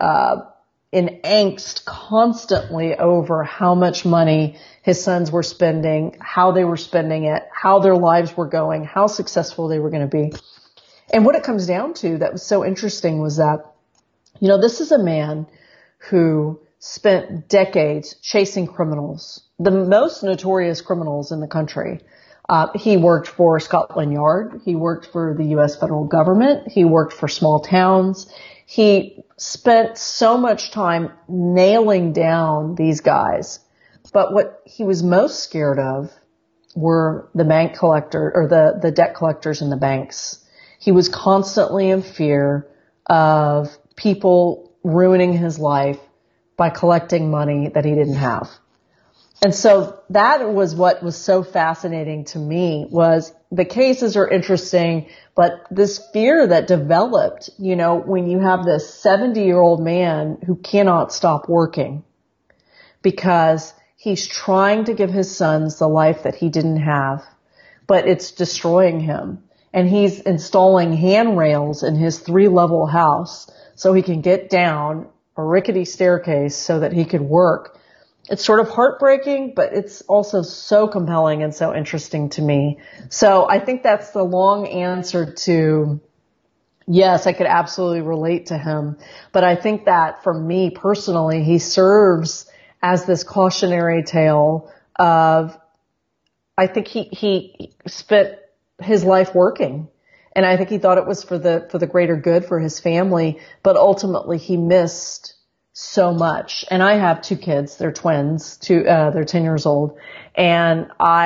in angst constantly over how much money his sons were spending, how they were spending it, how their lives were going, how successful they were going to be. And what it comes down to that was so interesting was that, this is a man who spent decades chasing criminals, the most notorious criminals in the country. He worked for Scotland Yard. He worked for the U.S. federal government. He worked for small towns. He spent so much time nailing down these guys. But what he was most scared of were the bank collector or the debt collectors in the banks. He was constantly in fear of people ruining his life by collecting money that he didn't have. And so that was what was so fascinating to me was the cases are interesting, but this fear that developed, when you have this 70-year-old man who cannot stop working because he's trying to give his sons the life that he didn't have, but it's destroying him. And he's installing handrails in his 3-level house so he can get down a rickety staircase so that he could work. It's sort of heartbreaking, but it's also so compelling and so interesting to me. So I think that's the long answer to, yes, I could absolutely relate to him. But I think that for me personally, he serves as this cautionary tale of, I think he spent his life working. And I think he thought it was for the greater good for his family, but ultimately he missed so much. And I have 2 kids. They're twins. They're 10 years old. And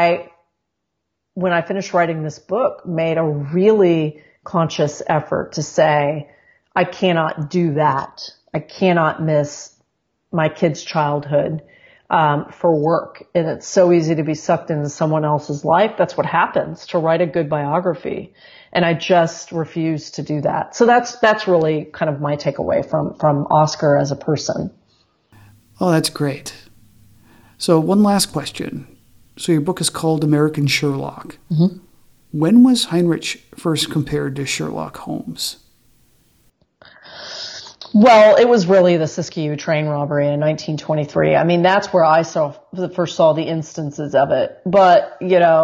when I finished writing this book, made a really conscious effort to say, I cannot do that. I cannot miss my kids' childhood for work. And it's so easy to be sucked into someone else's life. That's what happens to write a good biography. And I just refuse to do that. So that's really kind of my takeaway from Oscar as a person. Oh, that's great. So one last question. So your book is called American Sherlock. Mm-hmm. When was Heinrich first compared to Sherlock Holmes? Well, it was really the Siskiyou train robbery in 1923. I mean, that's where I first saw the instances of it. But,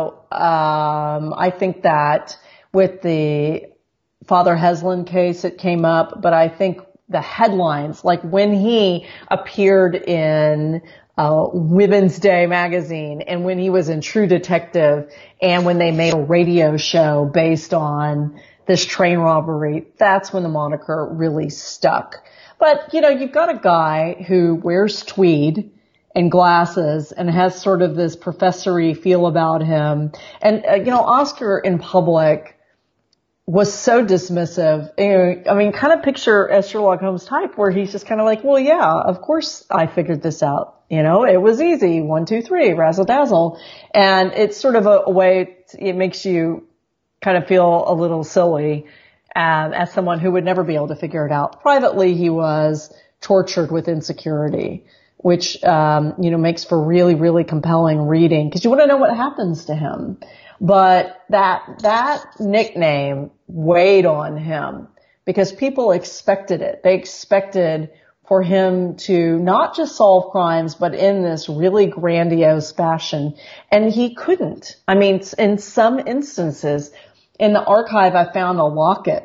I think that with the Father Heslin case, it came up. But I think the headlines, like when he appeared in Women's Day magazine and when he was in True Detective and when they made a radio show based on this train robbery, that's when the moniker really stuck. But, you've got a guy who wears tweed and glasses and has sort of this professory feel about him. And, Oscar in public was so dismissive. I mean, kind of picture a Sherlock Holmes type where he's just kind of like, well, yeah, of course I figured this out. It was easy. 1, 2, 3, razzle dazzle. And it's sort of a way, it makes you kind of feel a little silly as someone who would never be able to figure it out. Privately, he was tortured with insecurity, which, makes for really, really compelling reading because you want to know what happens to him. But that nickname weighed on him because people expected it. They expected for him to not just solve crimes, but in this really grandiose fashion. And he couldn't. I mean, in some instances, in the archive, I found a locket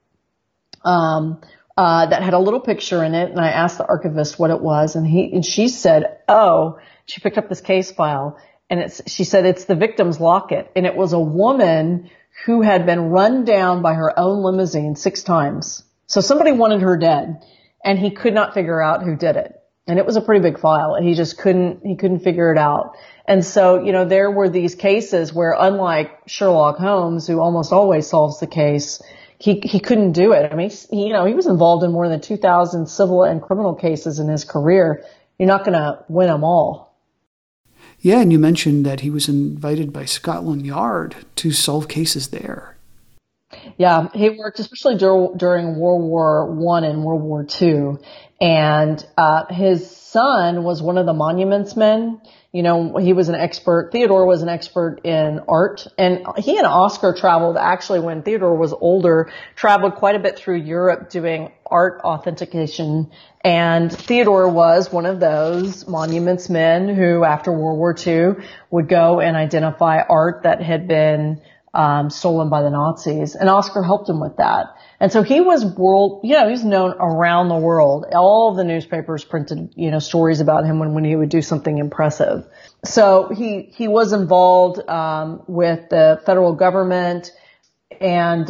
that had a little picture in it, and I asked the archivist what it was, and she said, "Oh," she picked up this case file, and she said it's the victim's locket, and it was a woman who had been run down by her own limousine 6 times. So somebody wanted her dead, and he could not figure out who did it. And it was a pretty big file, and he couldn't figure it out. And so, there were these cases where, unlike Sherlock Holmes, who almost always solves the case, he couldn't do it. I mean, he was involved in more than 2,000 civil and criminal cases in his career. You're not going to win them all. Yeah, and you mentioned that he was invited by Scotland Yard to solve cases there. Yeah, he worked especially during World War I and World War II. And his son was one of the monuments men. He was an expert. Theodore was an expert in art. And he and Oscar traveled, actually, when Theodore was older, traveled quite a bit through Europe doing art authentication. And Theodore was one of those monuments men who, after World War II, would go and identify art that had been stolen by the Nazis. And Oscar helped him with that. And so he was he's known around the world. All of the newspapers printed, stories about him when he would do something impressive. So he was involved, with the federal government, and,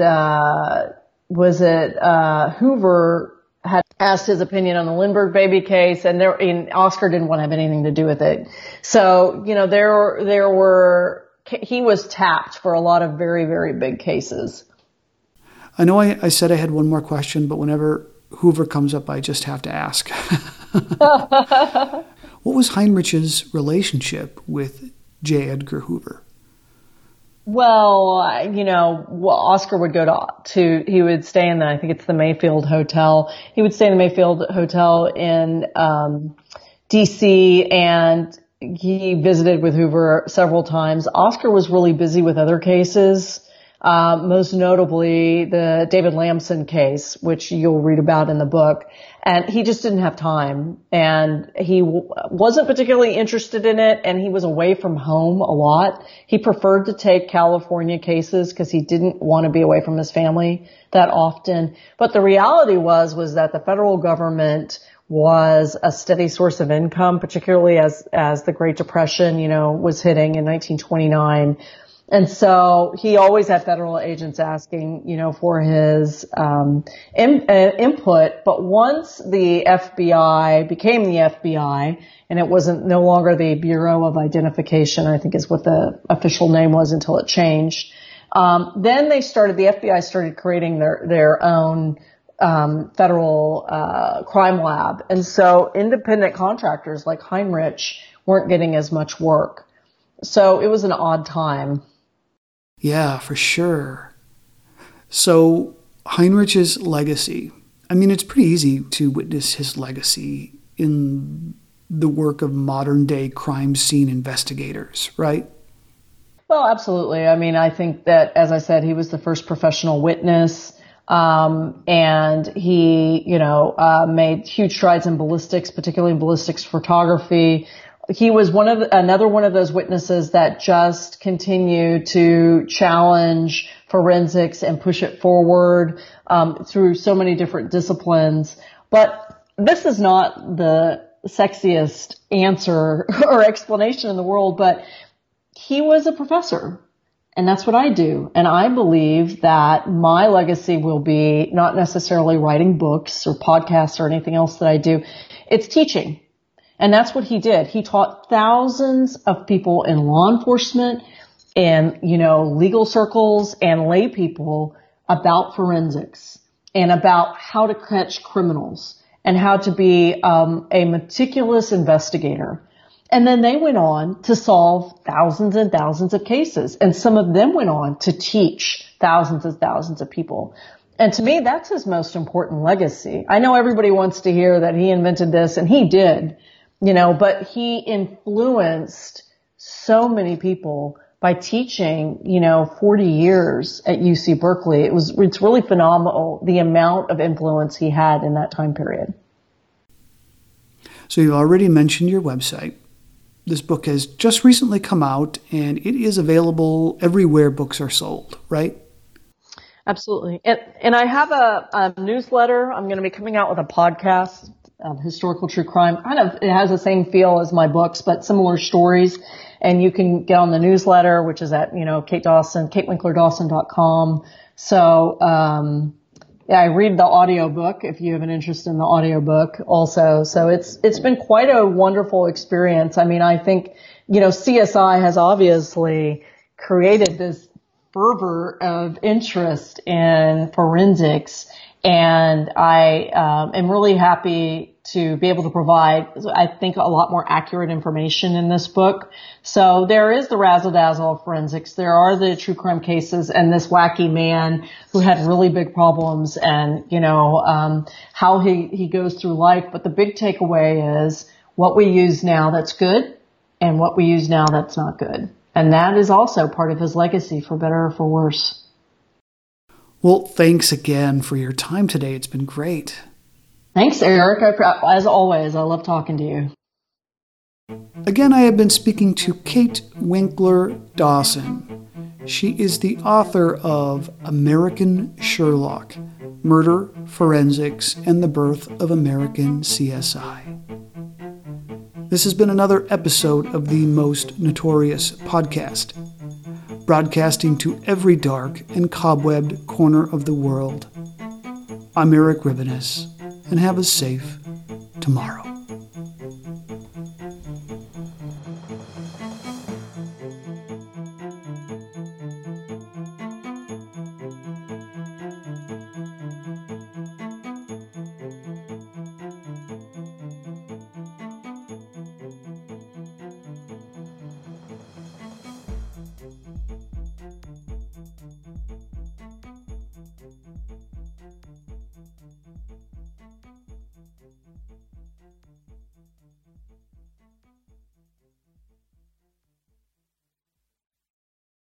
Hoover had asked his opinion on the Lindbergh baby case, and Oscar didn't want to have anything to do with it. So, he was tapped for a lot of very, very big cases. I know I said I had one more question, but whenever Hoover comes up, I just have to ask. What was Heinrich's relationship with J. Edgar Hoover? Well, Oscar would go he would stay in I think it's the Mayfield Hotel. He would stay in the Mayfield Hotel in D.C., and he visited with Hoover several times. Oscar was really busy with other cases, most notably the David Lamson case, which you'll read about in the book. And he just didn't have time, and he wasn't particularly interested in it, and he was away from home a lot. He preferred to take California cases because he didn't want to be away from his family that often. But the reality was that the federal government was a steady source of income, particularly as the Great Depression, was hitting in 1929. And so he always had federal agents asking, for his input. But once the FBI became the FBI, and it wasn't no longer the Bureau of Identification, I think is what the official name was until it changed. Then the FBI started creating their own federal crime lab. And so independent contractors like Heinrich weren't getting as much work. So it was an odd time. Yeah, for sure. So Heinrich's legacy, it's pretty easy to witness his legacy in the work of modern day crime scene investigators, right? Well, absolutely. I think that, as I said, he was the first professional witness. And he, made huge strides in ballistics, particularly in ballistics photography. He was another one of those witnesses that just continued to challenge forensics and push it forward, through so many different disciplines. But this is not the sexiest answer or explanation in the world, but he was a professor. And that's what I do. And I believe that my legacy will be not necessarily writing books or podcasts or anything else that I do. It's teaching. And that's what he did. He taught thousands of people in law enforcement and, legal circles and lay people about forensics and about how to catch criminals and how to be a meticulous investigator. And then they went on to solve thousands and thousands of cases. And some of them went on to teach thousands and thousands of people. And to me, that's his most important legacy. I know everybody wants to hear that he invented this, and he did, but he influenced so many people by teaching, 40 years at UC Berkeley. It's really phenomenal, the amount of influence he had in that time period. So you've already mentioned your website. This book has just recently come out, and it is available everywhere books are sold, right? Absolutely. And I have a newsletter. I'm going to be coming out with a podcast of historical true crime. It has the same feel as my books, but similar stories. And you can get on the newsletter, which is at, katewinklerdawson.com. So, I read the audiobook if you have an interest in the audiobook also. So it's been quite a wonderful experience. I mean, I think, CSI has obviously created this fervor of interest in forensics. And I am really happy to be able to provide, I think, a lot more accurate information in this book. So there is the razzle-dazzle of forensics. There are the true crime cases and this wacky man who had really big problems and, how he goes through life. But the big takeaway is what we use now that's good and what we use now that's not good. And that is also part of his legacy, for better or for worse. Well, thanks again for your time today. It's been great. Thanks, Eric. As always, I love talking to you. Again, I have been speaking to Kate Winkler Dawson. She is the author of American Sherlock, Murder, Forensics, and the Birth of American CSI. This has been another episode of the Most Notorious podcast, broadcasting to every dark and cobwebbed corner of the world. I'm Eric Rivenes, and have a safe tomorrow.